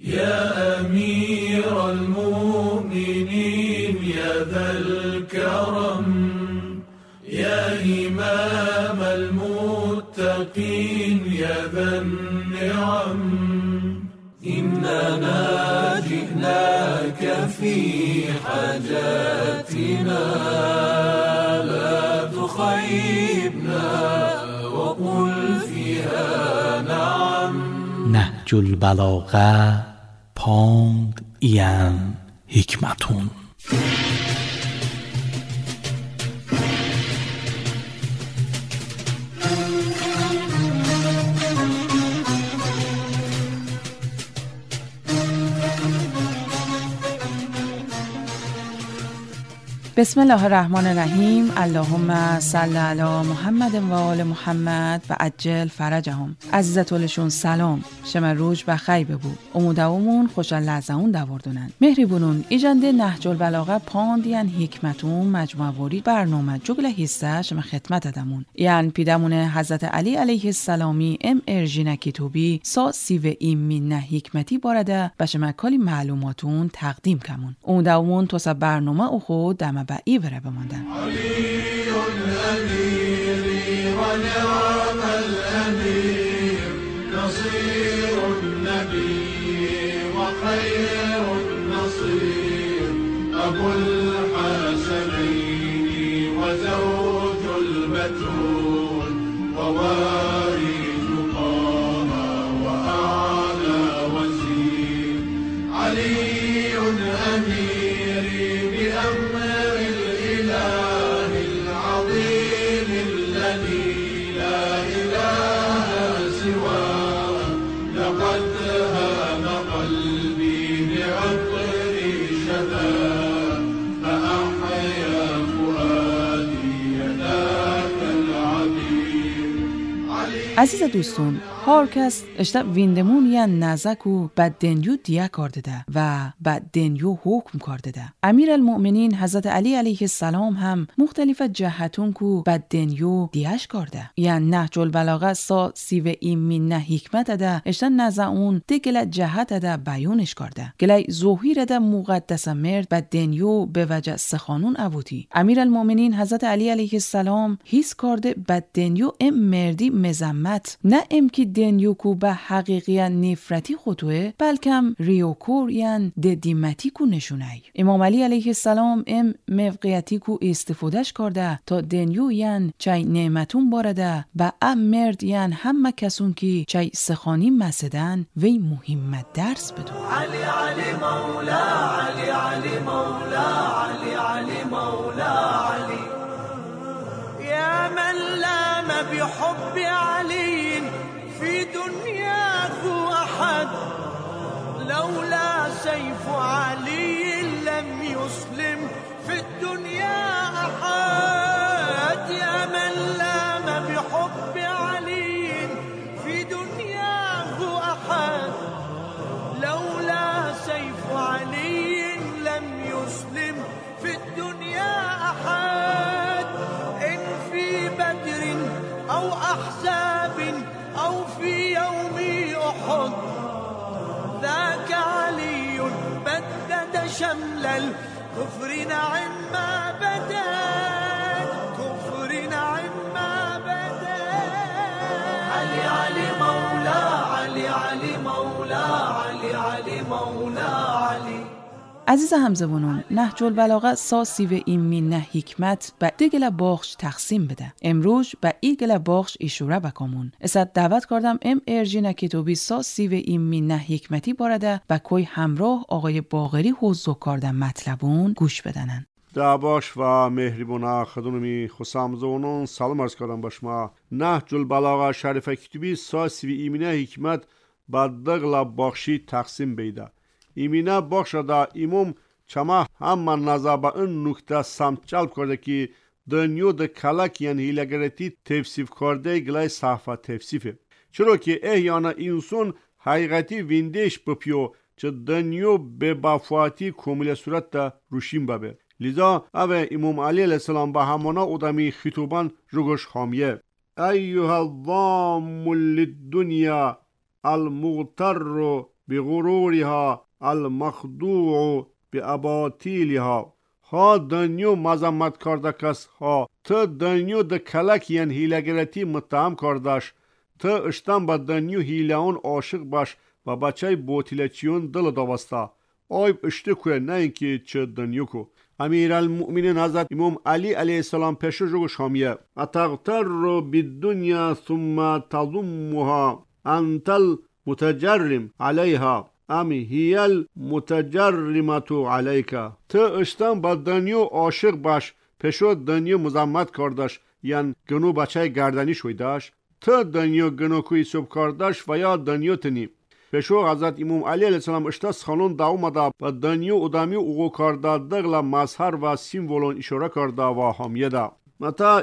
يا أمير المؤمنين يا ذا الكرم يا إمام المتقين يا ذا النعم إننا جئناك في حاجاتنا لا تخيبنا وقل فيها نعم. نهج البلاغه پاند این حکمتون. بسم الله الرحمن الرحیم. اللهم صل علی محمد و آل محمد و عجل فرجهم. عزیزتولشون سلام. شما روز بخیر ببود. امودومون خوشحال لحظهون دواردونن. مهربونون ایجنده نهج البلاغه پاندیان حکمتون مجموعه وری برنامه جگل حصه شما خدمت ادمون. یعنی پیدمون حضرت علی علیه السلامی ام ارژین کتوبی سا سیو ایمین حکمتی بارده به شما کلی معلوماتون تقدیم کمون. امودومون توسا برنامه او خود دم بایی بره بماندن. علی الامیری و نعم الامیر نصیر النبی و خیر النصیر ابو الحسنین و زوج البتول و وارث طه و اعلی وزیر علی امیری بأمر عزیز دوستون، هر کس اشتا ویندمون یا نزکو بعد دنیو دیا کرده ده و بعد دنیو حکم کرده ده. امیر المؤمنین حضرت علی علیه السلام هم مختلف جهتون کو بعد دنیو دیاش کرده. یعنی نهج البلاغه سا سیو ایمین نه حکمت ده اشتا نزا اون دگل جهت ده بیانش کرده. گلی ظهیر ده مقدس مرد بعد دنیو به وجه سخانون اووتی. امیر المؤمنین حضرت علی علیه السلام حس کرده بعد دنیو ام مردی مزمت نه ام کی دنیو کو به حقیقی نفرتی خطوه بلکم ریوکور یعن دیمتی کو نشونای. امام علی علیه السلام ام موقعیتی کو استفادهش کرده تا دنیو یعن چای نعمتون بارده با ام مرد یعن همه کسون کی چای سخانی مسدن وی مهمت درس بدون. علی علی مولا علی علی مولا علی علی مولا علی یا من لام بحب علی في دنياه أحد لولا سيف علي لم يسلم في الدنيا أحد يا من لام بحب علي في دنياه أحد لولا سيف علي لم يسلم في الدنيا أحد إن في بدر أو أحزاب أو في يوم أحد ذاك علي بدد شمل الكفر نعم ما بدا كفر نعم ما بدا علي علي مولا علي علي مولا علي علي مولا علي. عزیز همزبانان، نهج البلاغه سا سیو ایمین نه حکمت با دیگل باخش تقسیم بده. امروز با ایگل باخش ایشوره بکامون. اسد دعوت کردم ام ارژین کتوبی سا سیو ایمین نه حکمتی بارده و کوی همراه آقای باقری حوزو کردن مطلبون گوش بدنن. دعواش و مهربونا خدونمی خسام زونون سلام عرض کردم باشما. نهج البلاغه شریفه کتوبی سا سیو ایمین حکمت با دیگل باخشی تقسیم بیده. ایمینه بخشده ایموم چما همه نظر به این نکته سمت جلب کرده که دنیو ده کلک یعنی هیلگرتی تفسیف کرده گلای صحفه تفسیفه. چرا که احیانا اینسون حقیقتی ویندش بپیو چه دنیو به بافواتی کامل صورت ده روشیم ببه. لذا اوه امام علی علیه السلام به همانا ادمی خطوبان رگوش خامیه. ایها الضام للدنیا المغتر بغرورها المخدوع باباطیلها. ها دنیو مذمت کرده کس ها تا دنیو د کلک یان هیلگرتی متهم کردش تا اشتم با دنیو هیلهون عاشق باش و بچه بوتیلچیون دل دوستا آیب اشته که نه اینکه چه دنیو کو. امیرالمؤمنین حضرت امام علی علیه السلام پیش رو شامیه اتغتر بالدنیا ثم تضمها انت المتجرم علیها ام هی المتجرمت علیکا. تا اشتم با دنیو عاشق باش پیشو دنیو مذمت کردش یان گنو بچه گردنی شویدش تا دنیو گنو کوی سب کردش و یا دنیو تنی پیشو حضرت امام علی علیه السلام اشتاس خانون دا اومده و دنیو ادامی اوگو کرده دغلا مظهر و سیمبولون اشاره کرده و حامیه ده متا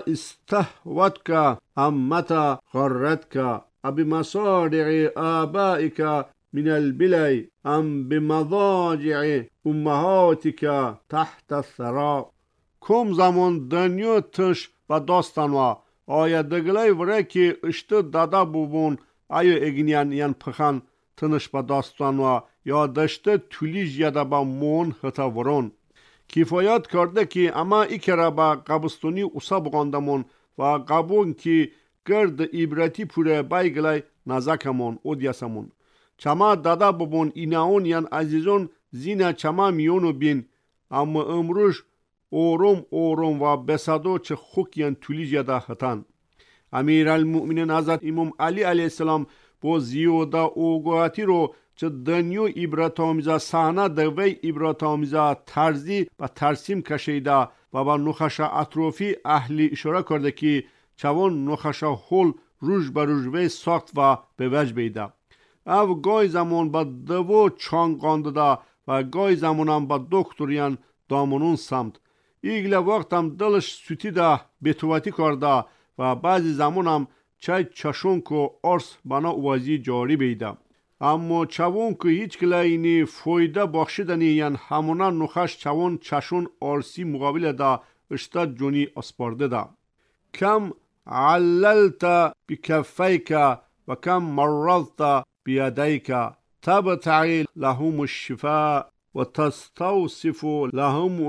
استهوتک ام متا غرتک ابی مصارع آبائک من البلی ام بمضاجع امهاتک تحت الثرى. کم زمان دنیو تش و داستانوا آیا دگلای وره که اشته دادا بوبون آیا اگنیان یان پخان تنش با داستانوا یا دشته تولیج یا دا با مون خطا ورون. کفایت کرده که اما ایکرا با قبستونی اصاب غاندمون و قبون که گرد ایبرتی پوره بایگلای نزاکمون اودیاسمون. چما دادا ببون ایناون یان عزیزون زینا چما میونو بین اما امروش اوروم و بسادو چه خوک یان تولیج یا دا خطان. امیرالمؤمنین حضرت امام علی علیه السلام با زیودا اوگواتی رو چه دنیو عبرت‌آمیزا صحنه دوی عبرت‌آمیزا ترزی و ترسیم کشیده و با نخشا اطرافی اهلی اشاره کرده که چوان نخشا هول روش بر روش ساخت و به وجه بیده. او گای زمان با دو چانگ قانده و گای زمان هم با دکتریان دامونون سمت. ایگل وقت هم دلش سوتیده بتواتی کرده و بعضی زمان هم چای چشون که ارس بنا اوازی جاری بیده. اما چوون که هیچ کلینی فایده بخشیدنی یعن همونا نخش چوون چشون ارسی مقابل دا اشتا جونی اسپارده دا. کم عللت بکفیک و کم مرضت بیدیک تبتعی لهم الشفاء و تستوصف لهم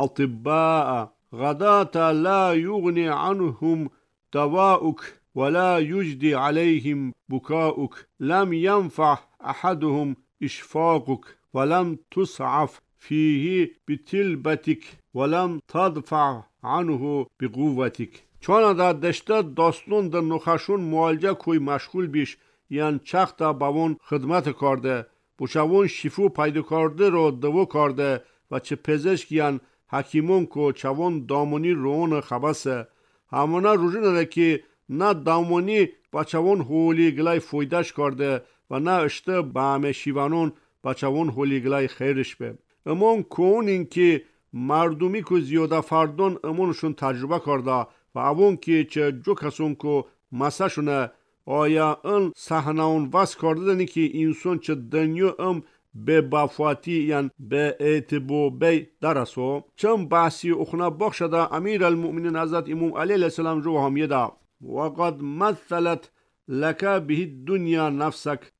الاطباء غدات لا یغنی عنهم دواؤک ولا يجدي عليهم بكاؤك لم ينفع أحدهم إشفاقك ولم تسعف فيه بتلبتك ولم تدفع عنه بقوتك. چون دا دشته داستون در نخشون معالجه کوی مشغول بیش یان چختا باون خدمت کرده بوشوون شفو پیدا کرده رو دو کرده و چه پزشک یان حکیمون کو چوان دامونی رون خبسه همونا روژه نده که نه دامونی بچوان هولی گلای فویدش کرده و نه اشته با همه شیوانون بچوان هولی گلای خیرش به. امون کون این که مردمی که زیاده فردون امونشون تجربه کرده و اون که چه جو کسون که مسا شونه آیا ان صحنهون وست کرده دنی که انسان چه دنیا به بافاتی یعنی به اعتبو بی درسو چم بحثی اخنا بخشده امیرالمؤمنین حضرت امام علی علیه السلام جو همیه دا وقد مثلت لك به الدنيا نفسك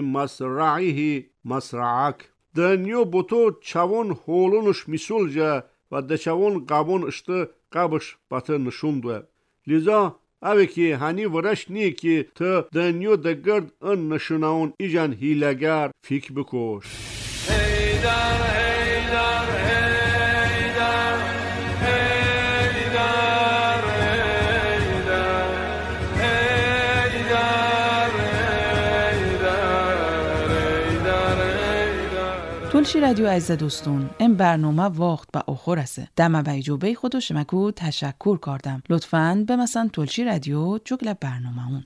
وبمسرعه مسرعك. دنیو بوتو چوان هولونش میسولجه و ده چوان قابون اشته قابش بطه نشونده. لذا اوه که هنی ورش نیه که تا دنیو ده گرد ان نشوناون ایجان هیلگر فیک بکوش. هیدر هیدر هیدر هیدر تلشی رادیو عزیز دوستون این برنامه وقت به آخر است. دم بیجوبه خودو شمکو تشکر کردم. لطفاً به مثلا تلشی رادیو جگل برنامه اون